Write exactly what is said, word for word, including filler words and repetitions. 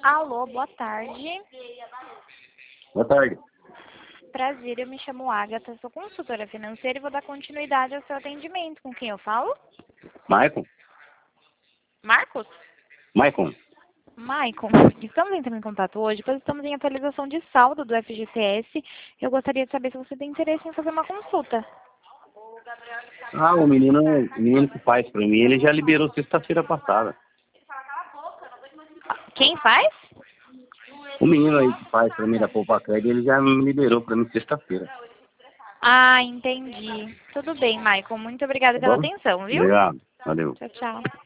Alô, boa tarde. Boa tarde. Prazer, eu me chamo Agatha, sou consultora financeira e vou dar continuidade ao seu atendimento. Com quem eu falo? Maicon? Marcos? Maicon. Maicon, estamos entrando em contato hoje, pois estamos em atualização de saldo do F G T S. Eu gostaria de saber se você tem interesse em fazer uma consulta. Ah, o menino, o menino que faz pra mim, ele já liberou sexta-feira passada. Quem faz? O menino aí que faz pra mim da Poupacaid, ele já me liberou pra mim sexta-feira. Ah, entendi. Tudo bem, Maicon. Muito obrigada Tá pela bom? atenção, viu? Obrigado. Valeu. Tchau, tchau.